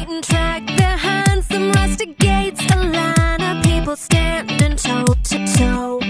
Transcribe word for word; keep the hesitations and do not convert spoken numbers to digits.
beaten track behind some rustic gates, a line of people standing toe to toe.